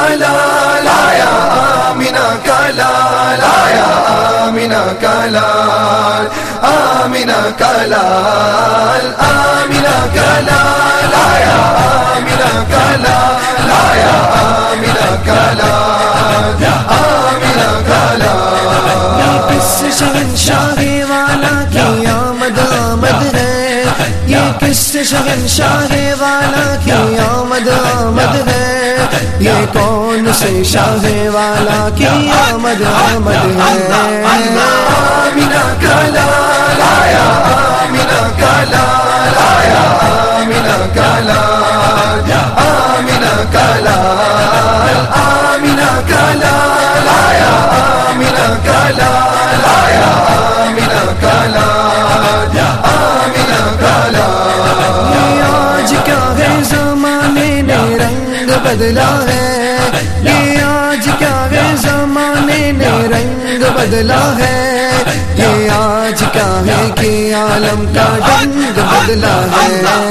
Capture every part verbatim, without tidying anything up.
لال آیا آمینہ کا لال آیا آمینہ کا لال آمینہ کا لال آمینہ کا لال آیا آمینہ کا لال آیا آمینہ کا لال آمینہ کا لال کس شہنشاہ والا کی آمد آمد ہے، یہ کس شہنشاہ والا کی آمد آمد ہے، یہ کون سے شاہ والا کی آمد آمد ہے۔ آمینہ کا لال آیا آمینہ کا لال آیا آمینہ کا لال آمینہ کا لال آمینہ کا لال آیا آمینہ کا لال آیا آمینہ کا لال آمینہ کا لال۔ یہ آج کیا ہے زمانے نے رنگ بدلا ہے، یہ آج کیا ہے زمانے نے رنگ بدلا ہے، یہ آج کیا ہے کہ عالم کا ڈنگ بدلا ہے۔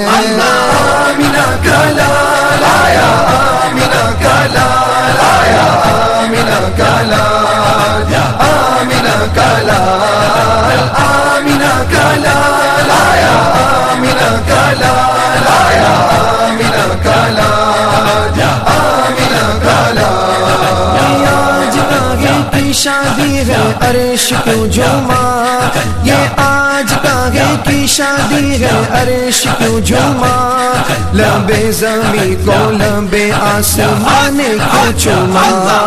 آمینہ کا لال آیا آمینہ کا لال آیا آمینہ کا لال آمینہ کا لال آمینہ کا لال آیا آمینہ کا لال آیا آمینہ کا لال آمینہ کا لال۔ یہ آج کاغے کی شادی ہے عرش کیوں جھوما، یہ آج کاغے کی شادی ہے عرش کیوں جھوما، لبے زمیں کو لبے آسمان کیوں چوما۔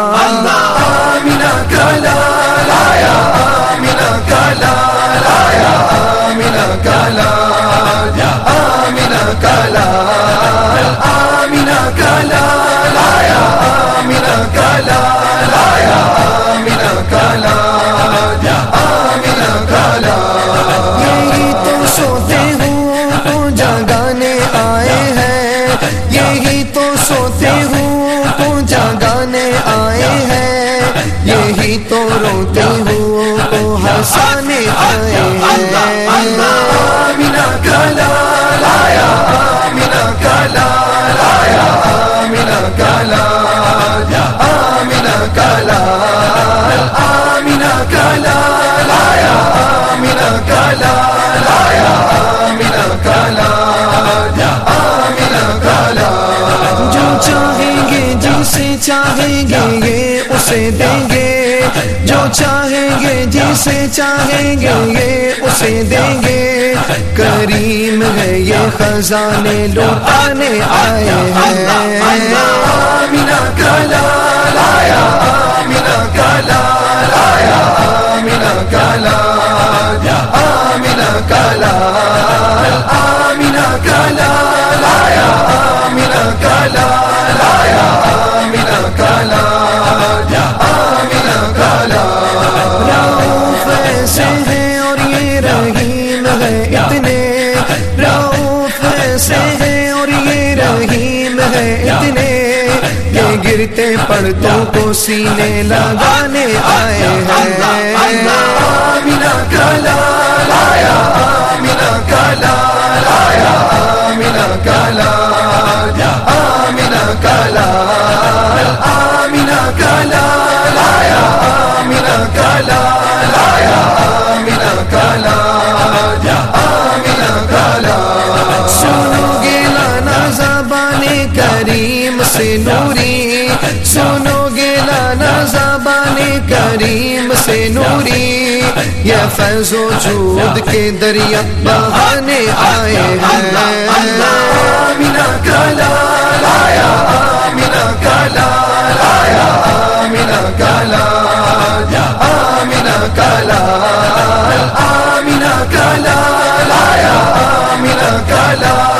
آمینہ کا لال آیا آمینہ کا لال آیا آمینہ کا لال آمینہ کا لال آمینہ کا لال آیا آمینہ کا لال آیا آمینہ کا لال آمینہ کا لال۔ یہی تو سوتے ہوں کو جگانے آئے ہیں، یہی تو سوتے ہوں کو جگانے آئے ہیں، یہی تو روتے ہوں کو ہنسانے آئے ہیں۔ آمینہ کا لال آیا آمینہ کا لال آیا آمینہ کا لال آمینہ کا لال آمینہ کا لال آیا آمینہ کا لال آیا آمینہ کا لال آمینہ کا لال۔ جو چاہیں گے جسے چاہیں گے یہ اسے دیں گے، جو چاہیں گے جسے چاہیں گے یہ اسے دیں گے، کریم ہے یہ خزانے لوٹانے آئے ہیں۔ آمینہ کا لال آیا آمینہ کا لال آیا آمینہ کا لال آمینہ کا لال آمینہ کا لال آیا آمینہ کا لال آیا آمینہ کا لال آمینہ کا لال۔ رؤوف ایسے ہیں اور یہ رحیم ہے اتنے، رؤوف ایسے ہیں اور یہ رحیم ہے اتنے، یہ گرتے پردوں کو سینے لگانے آئے ہیں۔ آمینہ کا لال آیا آمینہ کا لال آیا آمینہ کا لال آمینہ کا لال آمینہ کا لال آیا آمینہ کا لال آیا آمینہ کا لال آمینہ کا لال۔ سنو گے لانا زبان کریم سے نوری، سنو گے لانا زبان کریم سے نوری، یہ فیض و جود کے دریا بہانے آئے ہیں۔ آمینہ کا لال آیا آمینہ کا لال آیا آمینہ کا لال آمینہ کا لال آمینہ کا لال آیا آمینہ کا لال